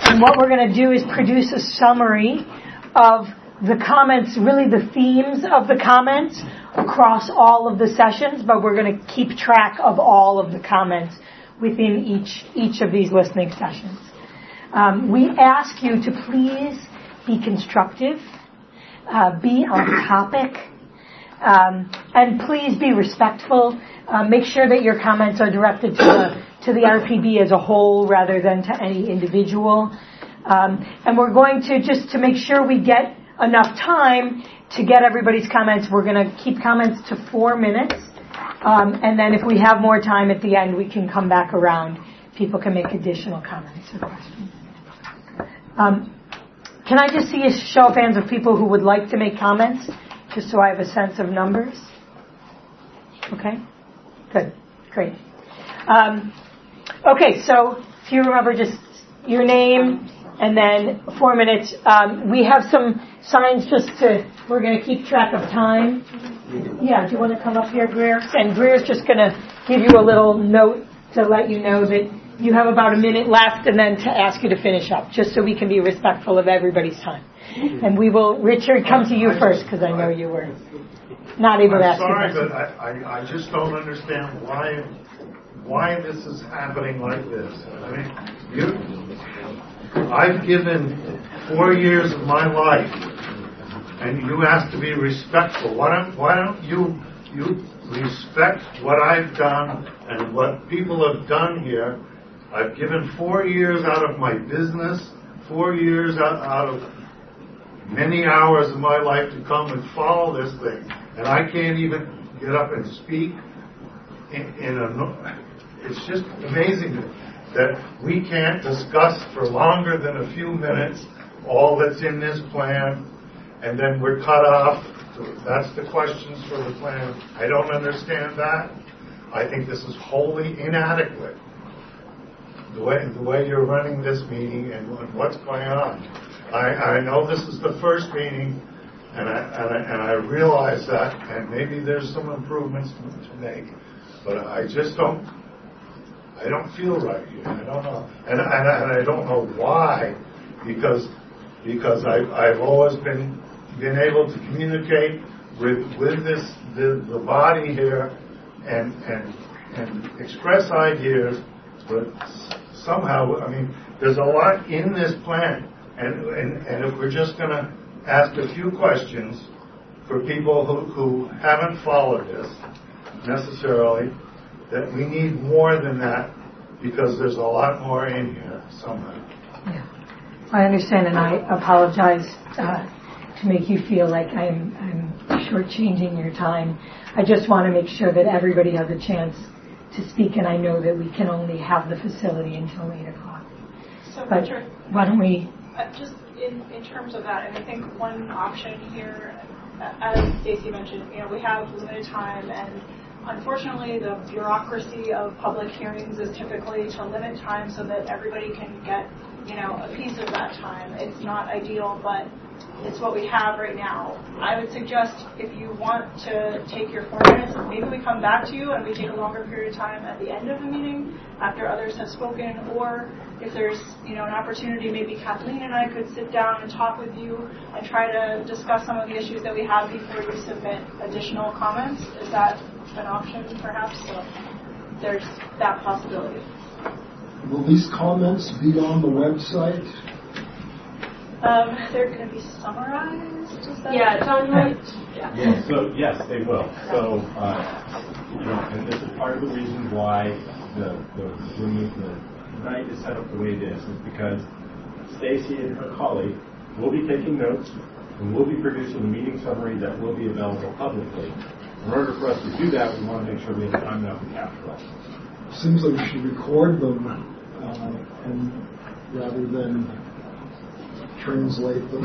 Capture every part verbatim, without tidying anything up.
And what we're going to do is produce a summary of the comments, really the themes of the comments across all of the sessions, but we're going to keep track of all of the comments within each each of these listening sessions. Um, we ask you to please be constructive, uh, be on topic, um, and please be respectful. Uh, make sure that your comments are directed to the to the R P B as a whole rather than to any individual. Um, and we're going to, just to make sure we get enough time to get everybody's comments, we're going to keep comments to four minutes. Um, and then if we have more time at the end, we can come back around. People can make additional comments or questions. Um, can I just see a show of hands of people who would like to make comments, just so I have a sense of numbers? Okay? Good. Great. Um, okay, so if you remember just your name and then four minutes. Um, we have some signs just to, we're going to keep track of time. Yeah, do you want to come up here, Greer? And Greer's just going to give you a little note to let you know that you have about a minute left and then to ask you to finish up, just so we can be respectful of everybody's time. And we will, Richard, come to you first because I know you were not able to ask. I'm sorry, but I, I, I just don't understand why why this is happening like this. I mean, you, I've given four years of my life, and you ask to be respectful. Why don't why don't you you respect what I've done and what people have done here? I've given four years out of my business, four years out, out of many hours of my life to come and follow this thing, and I can't even get up and speak in, in a. It's just amazing that we can't discuss for longer than a few minutes all that's in this plan, and then we're cut off. That's the questions for the plan. I don't understand that. I think this is wholly inadequate. The way the way you're running this meeting and what's going on. I, I know this is the first meeting, and I, and I and I realize that, and maybe there's some improvements to, to make, but I just don't. I don't feel right here. I don't know, and and, and I don't know why, because because I I've always been been able to communicate with with this the, the body here, and and and express ideas, but somehow I mean there's a lot in this plan. And, and, and if we're just going to ask a few questions for people who, who haven't followed this necessarily, that we need more than that because there's a lot more in here somehow. Yeah, I understand, and I apologize uh, to make you feel like I'm, I'm shortchanging your time. I just want to make sure that everybody has a chance to speak, and I know that we can only have the facility until eight o'clock. So, but Richard, why don't we... Uh, just in, in terms of that, and I think one option here, as Stacy mentioned, you know, we have limited time, and unfortunately the bureaucracy of public hearings is typically to limit time so that everybody can get, you know, a piece of that time. It's not ideal, but it's what we have right now. I would suggest if you want to take your four minutes, maybe we come back to you and we take a longer period of time at the end of the meeting after others have spoken, or if there's, you know, an opportunity, maybe Kathleen and I could sit down and talk with you and try to discuss some of the issues that we have before you submit additional comments. Is that an option, perhaps? So there's that possibility. Will these comments be on the website? Um, they're going to be summarized? Is that yeah, it's on right. Yeah. Yeah, so yes, they will. So, uh, you know, and this is part of the reason why the the, the, the night is set up the way it is, is because Stacy and her colleague will be taking notes and we'll be producing a meeting summary that will be available publicly. In order for us to do that, we want to make sure we have time enough to capture that. Seems like we should record them uh, and rather than translate them.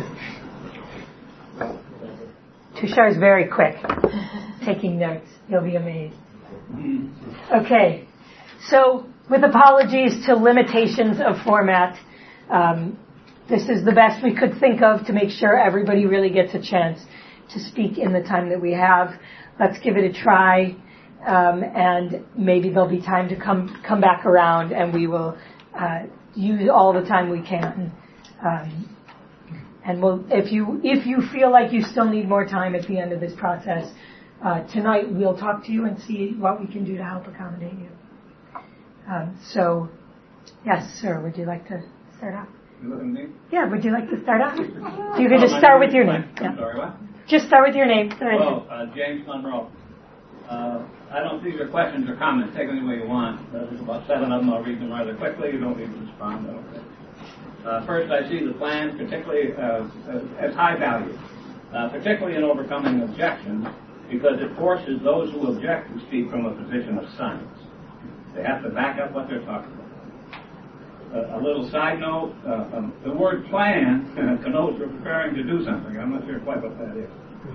Tushar is very quick taking notes. You'll be amazed. Okay, so with apologies to limitations of format, um, this is the best we could think of to make sure everybody really gets a chance to speak in the time that we have. Let's give it a try, um, and maybe there'll be time to come come back around, and we will uh, use all the time we can. Um, and we'll, if you if you feel like you still need more time at the end of this process, uh, tonight we'll talk to you and see what we can do to help accommodate you. Um, so, yes, sir, would you like to start off? You looking at me? Yeah, would you like to start off? You could just start with your name. I'm Yeah. sorry, what? Just start with your name. Well, uh, James Monroe. Uh, I don't see your questions or comments. Take them any way you want. Uh, there's about seven of them. I'll read them rather quickly. You don't need to respond. Okay. Uh, first, I see the plan particularly uh, as high value, uh, particularly in overcoming objections, because it forces those who object to speak from a position of science. They have to back up what they're talking about. Uh, a little side note, uh, um, the word plan connotes we're preparing to do something. I'm not sure quite what that is.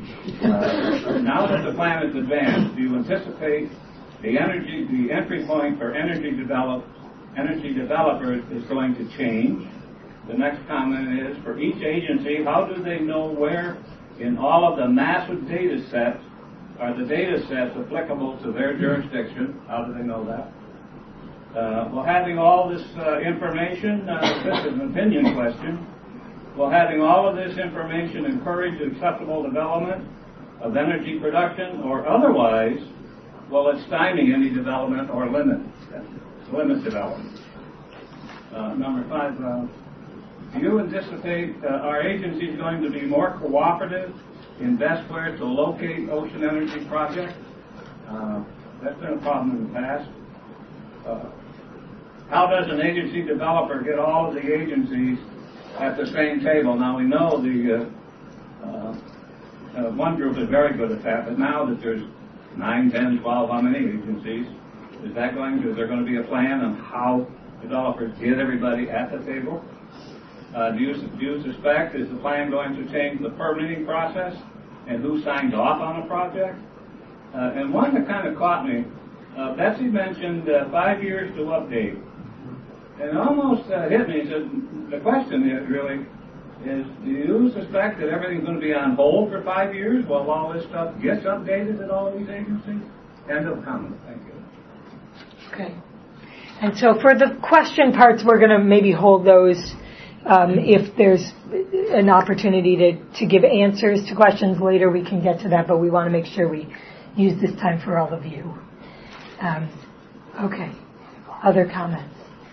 Uh, now that the plan is advanced, do you anticipate the energy, the entry point for energy develop, energy developers is going to change? The next comment is, for each agency, how do they know where in all of the massive data sets are the data sets applicable to their jurisdiction? How do they know that? Uh, well, having all this uh, information, uh, this is an opinion question, will having all of this information encourage acceptable development of energy production, or otherwise will it stymie any development or limit limit development? Uh, number five, uh, do you anticipate uh, our agency is going to be more cooperative in best where to locate ocean energy projects? Uh, that's been a problem in the past. Uh, how does an agency developer get all of the agencies at the same table? Now we know the uh, uh, uh, one group is very good at that, but now that there's nine, ten, twelve, how many agencies, is that going to, is there going to be a plan on how developers get everybody at the table? Uh, do, you, do you suspect, is the plan going to change the permitting process and who signs off on a project? Uh, and one that kind of caught me, uh, Betsy mentioned uh, five years to update. And it almost uh, hit me. So the question is really is, do you suspect that everything's going to be on hold for five years while all this stuff gets updated at all of these agencies? End of comment. Thank you. Okay. And so for the question parts, we're going to maybe hold those um, if there's an opportunity to, to give answers to questions later. We can get to that, but we want to make sure we use this time for all of you. Um, okay. Other comments?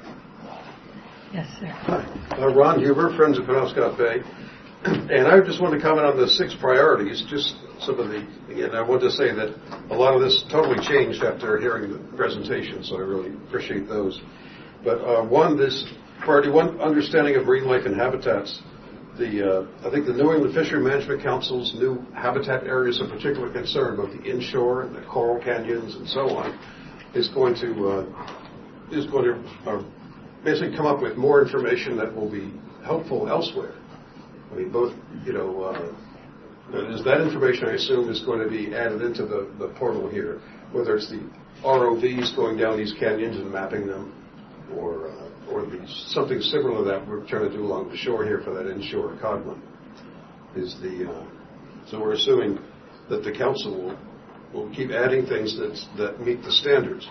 Yes, sir. Hi. Uh, Ron Huber, Friends of Penobscot Bay. And I just want to comment on the six priorities, just some of the, and I want to say that a lot of this totally changed after hearing the presentation, so I really appreciate those. But uh, one, this priority one, understanding of marine life and habitats. The uh, I think the New England Fishery Management Council's new habitat areas of particular concern, both the inshore and the coral canyons and so on, is going to uh, is going to uh, basically come up with more information that will be helpful elsewhere. I mean, both, you know, uh, is that information, I assume, is going to be added into the, the portal here, whether it's the R O Vs going down these canyons and mapping them, or uh, or the, something similar to that we're trying to do along the shore here for that inshore codman. Is the uh, so we're assuming that the council will, will keep adding things that that meet the standards.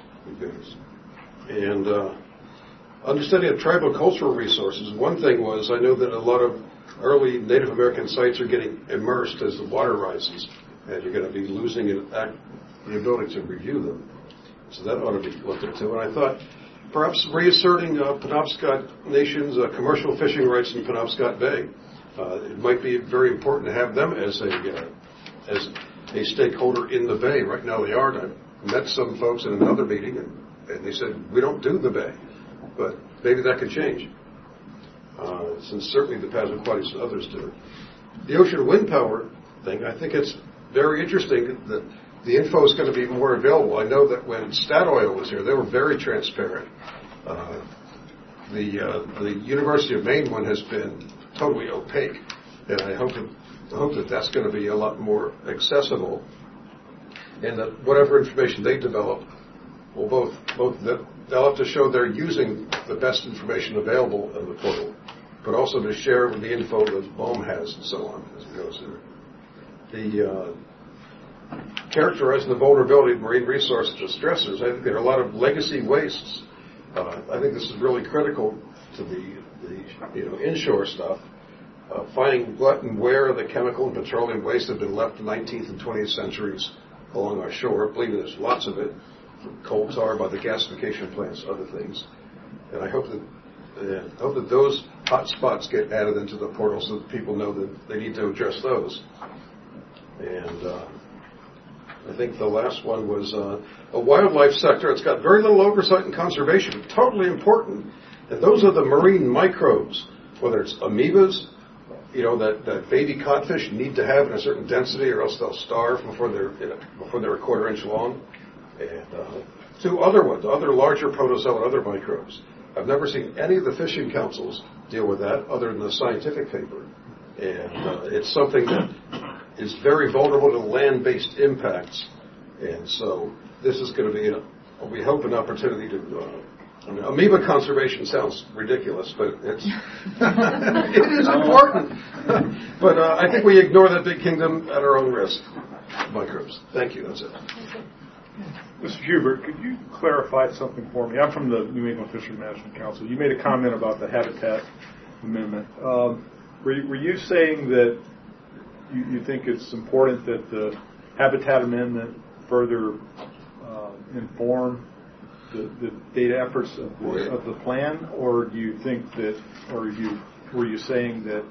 And uh, understanding of tribal cultural resources. One thing was, I know that a lot of early Native American sites are getting immersed as the water rises, and you're going to be losing the ability to review them. So that ought to be looked into. And I thought perhaps reasserting uh, Penobscot Nation's uh, commercial fishing rights in Penobscot Bay. Uh, it might be very important to have them as a uh, as a stakeholder in the bay. Right now they aren't. I met some folks in another meeting, and, and they said, we don't do the bay. But maybe that could change. Uh, since certainly the Passamaquoddies and others do. The ocean wind power thing, I think it's very interesting that the info is going to be more available. I know that when Statoil was here, they were very transparent. Uh, the uh, the University of Maine one has been totally opaque, and I hope that, I hope that that's going to be a lot more accessible, and that whatever information they develop will both both that they'll have to show they're using the best information available in the portal, but also to share with the info that B O E M has and so on as it goes there. The uh, characterizing the vulnerability of marine resource to stressors, I think there are a lot of legacy wastes. Uh, I think this is really critical to the, the you know, inshore stuff, uh, finding what and where the chemical and petroleum waste have been left in the nineteenth and twentieth centuries along our shore. I believe there's lots of it, from coal tar by the gasification plants, other things. And I hope that uh, hope that those hot spots get added into the portal so that people know that they need to address those. And uh, I think the last one was uh, a wildlife sector. It's got very little oversight and conservation, totally important. And those are the marine microbes, whether it's amoebas, you know, that, that baby codfish need to have in a certain density or else they'll starve before they're, you know, before they're a quarter inch long. And uh, two other ones, other larger protozoa and other microbes. I've never seen any of the fishing councils deal with that other than the scientific paper. And uh, it's something that is very vulnerable to land-based impacts. And so this is going to be, a, we hope, an opportunity to, uh, I mean, amoeba conservation sounds ridiculous, but it's, it is important. But uh, I think we ignore that big kingdom at our own risk. Microbes. Thank you. That's it. Mister Hubert, could you clarify something for me? I'm from the New England Fisheries Management Council. You made a comment about the Habitat Amendment. Um, were, you, were you saying that you, you think it's important that the Habitat Amendment further uh, inform the, the data efforts of the, of the plan, or do you think that, or you were you saying that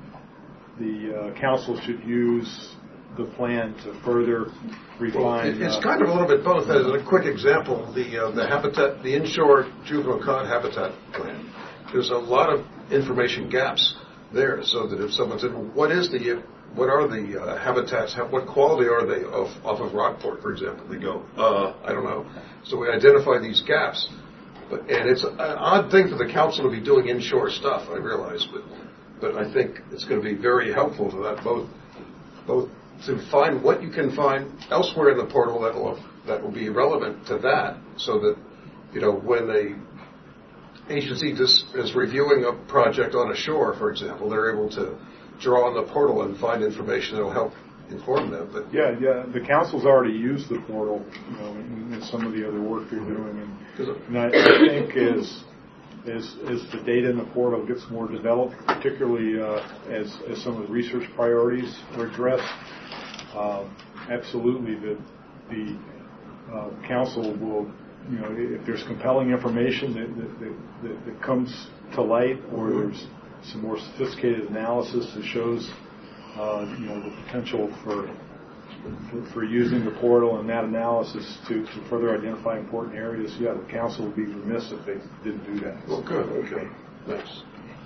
the uh, council should use the plan to further refine? Well, it, it's uh, kind of a little bit both. As a quick example, the uh, the habitat, the inshore juvenile cod habitat plan. There's a lot of information gaps there, so that if someone said, well, "What is the what are the uh, habitats? What quality are they of, off of Rockport, for example?" They go, uh, "I don't know." So we identify these gaps, but and it's an odd thing for the council to be doing inshore stuff. I realize, but but I think it's going to be very helpful to that both both. to find what you can find elsewhere in the portal that will that will be relevant to that, so that, you know, when the agency just is reviewing a project on a shore, for example, they're able to draw on the portal and find information that will help inform them. But yeah, yeah, the council's already used the portal, you know, in, in some of the other work they're doing, and, and I, I think as as as the data in the portal gets more developed, particularly uh, as as some of the research priorities are addressed. Uh, absolutely, the the uh, council will, you know, if there's compelling information that that, that, that comes to light, or there's some more sophisticated analysis that shows, uh, you know, the potential for, for for using the portal and that analysis to, to further identify important areas. Yeah, the council would be remiss if they didn't do that. Well, good. Okay. Thanks.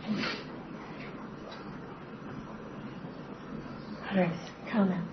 Others, comments?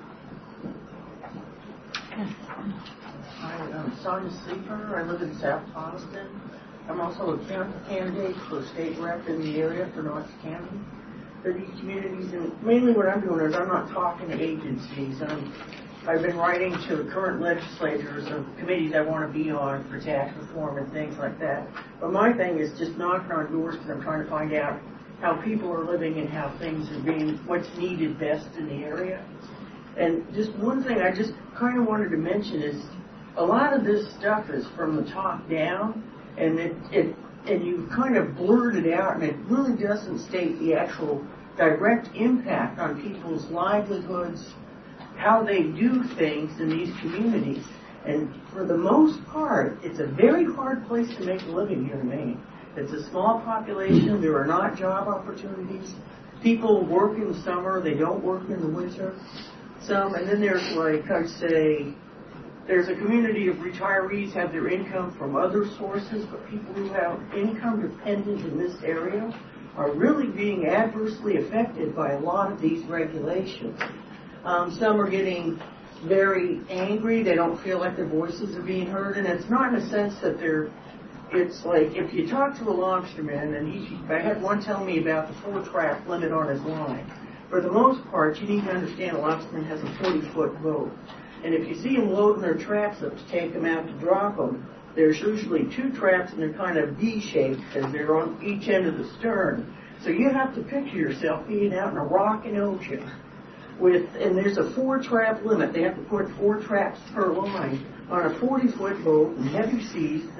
Hi, I'm Sonia Sleeper. I live in South Boston. I'm also a candidate for state rep in the area for North County. For these communities, and mainly what I'm doing is I'm not talking to agencies. I'm, I've been writing to current legislators of committees I want to be on for tax reform and things like that. But my thing is just knocking on doors because I'm trying to find out how people are living and how things are being, what's needed best in the area. And just one thing I just kind of wanted to mention is a lot of this stuff is from the top down, and it, it and you kind of blurred it out, and it really doesn't state the actual direct impact on people's livelihoods, how they do things in these communities. And for the most part, it's a very hard place to make a living here in Maine. It's a small population. There are not job opportunities. People work in the summer. They don't work in the winter. Some, and then there's, like I say, there's a community of retirees have their income from other sources, but people who have income dependent in this area are really being adversely affected by a lot of these regulations. Um, some are getting very angry. They don't feel like their voices are being heard, and it's not in a sense that they're, it's like if you talk to a lobsterman, and he, I had one tell me about the four trap limit on his line. For the most part, you need to understand a lobsterman has a forty-foot boat. And if you see them loading their traps up to take them out to drop them, there's usually two traps, and they're kind of V-shaped because they're on each end of the stern. So you have to picture yourself being out in a rocking ocean with, and there's a four-trap limit. They have to put four traps per line on a forty-foot boat in heavy seas. They,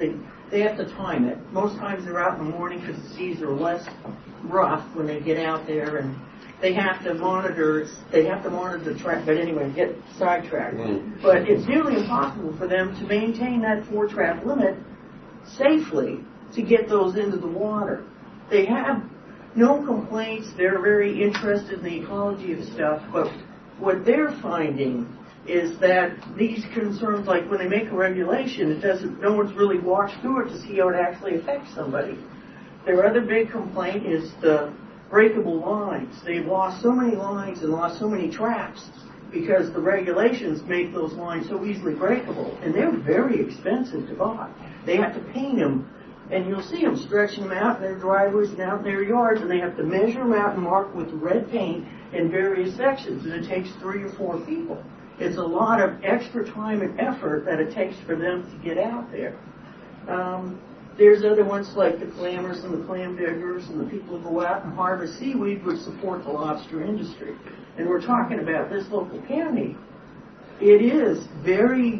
they have to time it. Most times they're out in the morning because the seas are less rough when they get out there, and they have to monitor, they have to monitor the track, but anyway, get sidetracked. Mm. But it's nearly impossible for them to maintain that four trap limit safely to get those into the water. They have no complaints, they're very interested in the ecology of stuff, but what they're finding is that these concerns, like when they make a regulation, it doesn't, no one's really watched through it to see how it actually affects somebody. Their other big complaint is the breakable lines. They've lost so many lines and lost so many traps because the regulations make those lines so easily breakable, and they're very expensive to buy. They have to paint them, and you'll see them stretching them out in their driveways and out in their yards, and they have to measure them out and mark with red paint in various sections, and it takes three or four people. It's a lot of extra time and effort that it takes for them to get out there. Um, there's other ones like the clammers and the clam diggers and the people who go out and harvest seaweed, which support the lobster industry. And we're talking about this local county. It is very,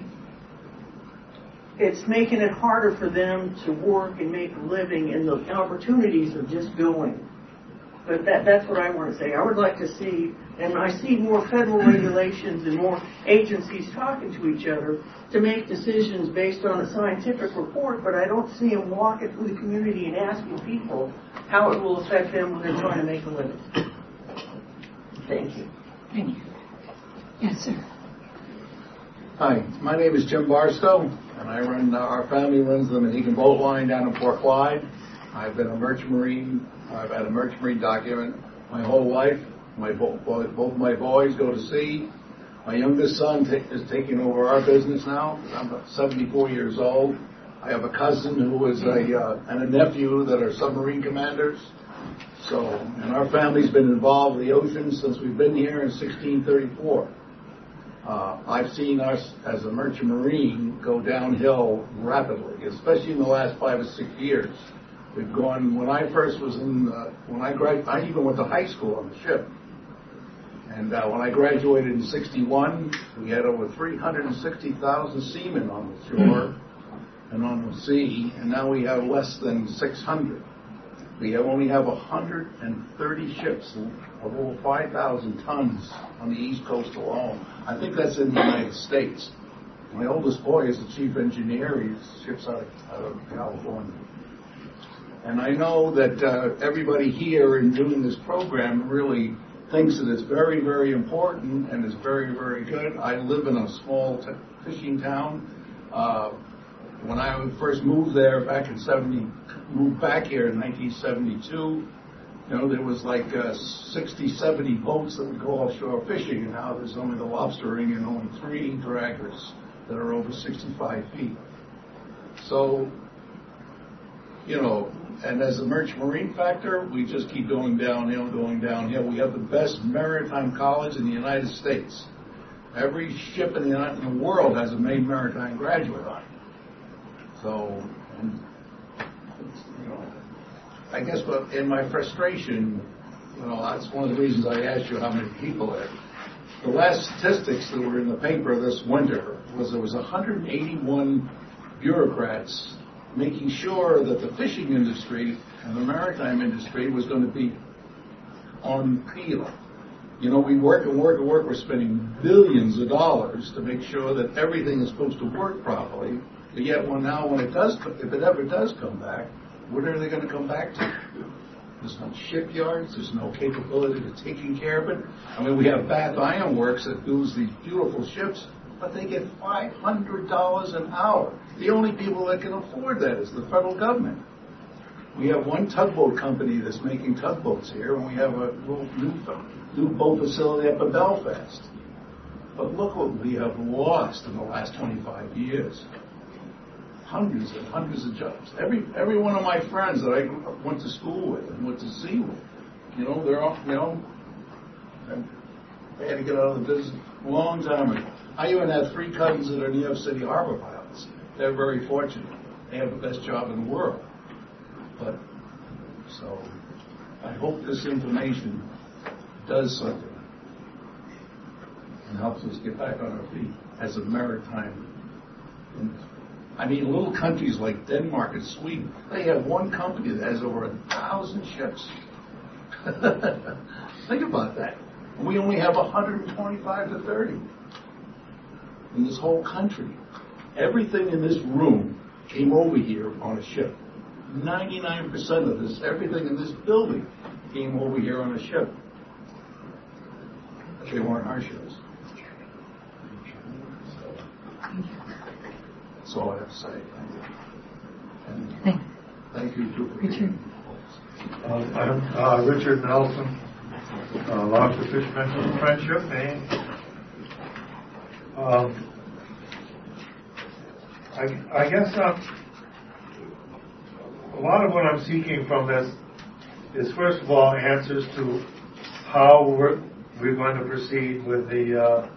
it's making it harder for them to work and make a living, and the opportunities are just going. But that, that's what I want to say. I would like to see, and I see more federal regulations and more agencies talking to each other to make decisions based on a scientific report, but I don't see them walking through the community and asking people how it will affect them when they're trying to make a living. Thank you. Thank you. Yes, sir. Hi, my name is Jim Barstow, and I run, uh, our family runs the Mohegan Boat Line down in Port Clyde. I've been a merchant marine. I've had a merchant marine document my whole life. My both, both my boys go to sea. My youngest son t- is taking over our business now. I'm about seventy-four years old. I have a cousin who is a uh, and a nephew that are submarine commanders. So, and our family's been involved in the ocean since we've been here in sixteen thirty-four. Uh, I've seen us as a merchant marine go downhill rapidly, especially in the last five or six years. We've gone, when I first was in, uh, when I graduated, I even went to high school on the ship. And uh, when I graduated in sixty-one, we had over three hundred sixty thousand seamen on the shore and on the sea, and now we have less than six hundred. We have only have one hundred thirty ships of over five thousand tons on the East Coast alone. I think that's in the United States. My oldest boy is the chief engineer. He ships out of, out of California. And I know that uh, everybody here in doing this program really thinks that it's very, very important and is very, very good. I live in a small t- fishing town. Uh, when I first moved there back in seventy, moved back here in nineteen seventy-two, you know, there was like uh, sixty, seventy boats that would go offshore fishing, and now there's only the lobstering and only three draggers that are over sixty-five feet. So, you know, and as a merchant marine factor, we just keep going downhill, going downhill. We have the best maritime college in the United States. Every ship in the, in the world has a Maine Maritime graduate on it. So, and, you know, I guess but in my frustration, you know, that's one of the reasons I asked you how many people there. The last statistics that were in the paper this winter was there was one hundred eighty-one bureaucrats making sure that the fishing industry and the maritime industry was going to be on peel. You know, we work and work and work. We're spending billions of dollars to make sure that everything is supposed to work properly. But yet, well, now when it does, if it ever does come back, what are they going to come back to? There's no shipyards. There's no capability of taking care of it. I mean, we have Bath Iron Works that builds these beautiful ships, but they get five hundred dollars an hour. The only people that can afford that is the federal government. We have one tugboat company that's making tugboats here, and we have a little new, new boat facility up in Belfast. But look what we have lost in the last twenty-five years. Hundreds and hundreds of jobs. Every every one of my friends that I went to school with and went to sea with, you know, they're all, you know, they had to get out of the business a long time ago. I even have three cousins that are New York City harbor pilots. They're very fortunate. They have the best job in the world. But, so, I hope this information does something and helps us get back on our feet as a maritime industry. I mean, little countries like Denmark and Sweden, they have one company that has over a thousand ships. Think about that. We only have one hundred twenty-five to thirty in this whole country. Everything in this room came over here on a ship. ninety-nine percent of this, everything in this building came over here on a ship. They weren't our ships. That's all I have to say. Thank you. And thank you too for being uh, I'm uh, Richard Nelson, uh, Lobster Fishermen Friendship, Maine. Um, I, I guess uh, a lot of what I'm seeking from this is, first of all, answers to how we're, we're going to proceed with the uh,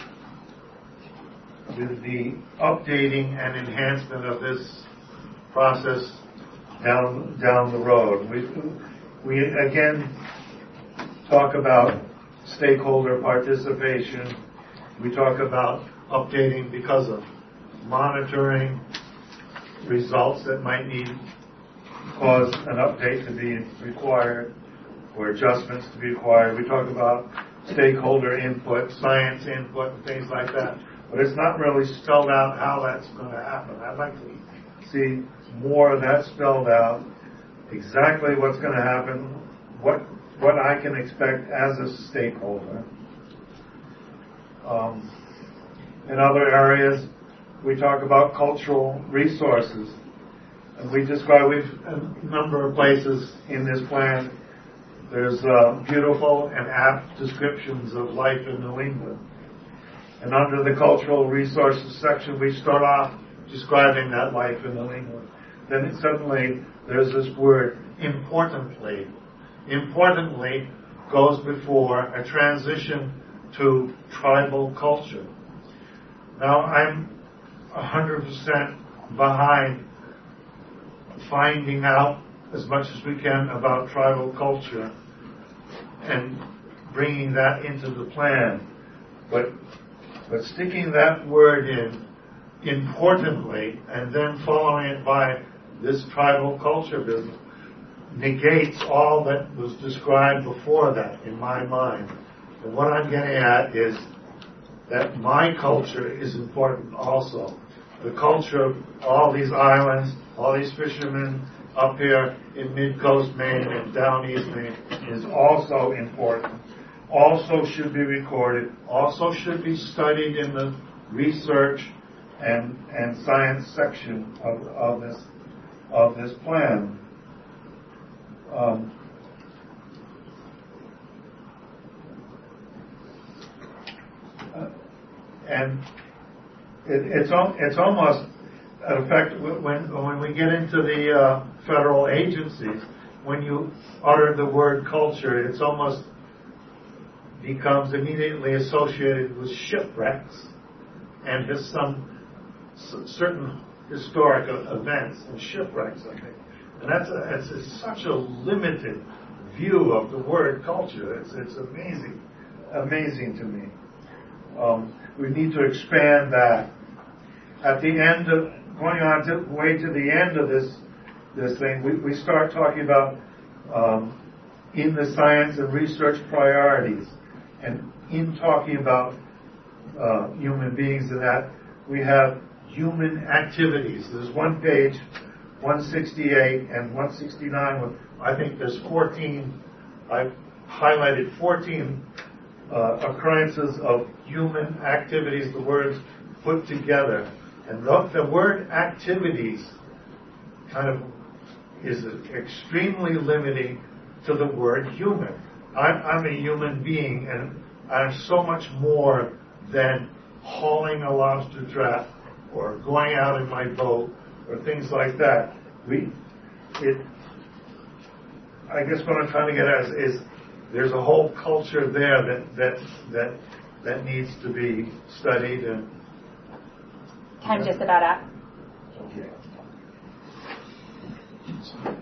with the updating and enhancement of this process down down the road. We we again talk about stakeholder participation. We talk about updating because of monitoring results that might need cause an update to be required or adjustments to be required. We talk about stakeholder input, science input, and things like that. But it's not really spelled out how that's going to happen. I'd like to see more of that spelled out, exactly what's going to happen, what what I can expect as a stakeholder. Um, in other areas, we talk about cultural resources. And we describe, we've a number of places in this plan, there's uh, beautiful and apt descriptions of life in New England. And under the cultural resources section, we start off describing that life in New England. Then suddenly there's this word, importantly. Importantly goes before a transition to tribal culture. Now I'm one hundred percent behind finding out as much as we can about tribal culture and bringing that into the plan. But but sticking that word in, importantly, and then following it by this tribal culture business, negates all that was described before that in my mind. And what I'm getting at is that my culture is important also. The culture of all these islands, all these fishermen up here in mid-coast Maine and down east Maine is also important. Also should be recorded, also should be studied in the research and and science section of, of this of this plan. Um, uh, and it, it's al- it's almost an effect when when we get into the uh, federal agencies. When you utter the word culture, it's almost becomes immediately associated with shipwrecks and has some s- certain historic events and shipwrecks, I think. And that's a, it's, it's such a limited view of the word culture. It's, it's amazing, amazing to me. Um, we need to expand that. At the end of, going on to, way to the end of this this thing, we, we start talking about um, in the science and research priorities. And in talking about uh, human beings and that, we have human activities. There's one page, one sixty-eight and one sixty-nine, with, I think there's fourteen, I've highlighted fourteen uh, occurrences of human activities, the words put together. And the, the word activities kind of is extremely limiting to the word human. I'm, I'm a human being, and I'm so much more than hauling a lobster trap or going out in my boat or things like that. We, it, I guess what I'm trying to get at is, is there's a whole culture there that that that that needs to be studied. And time just about up. Okay.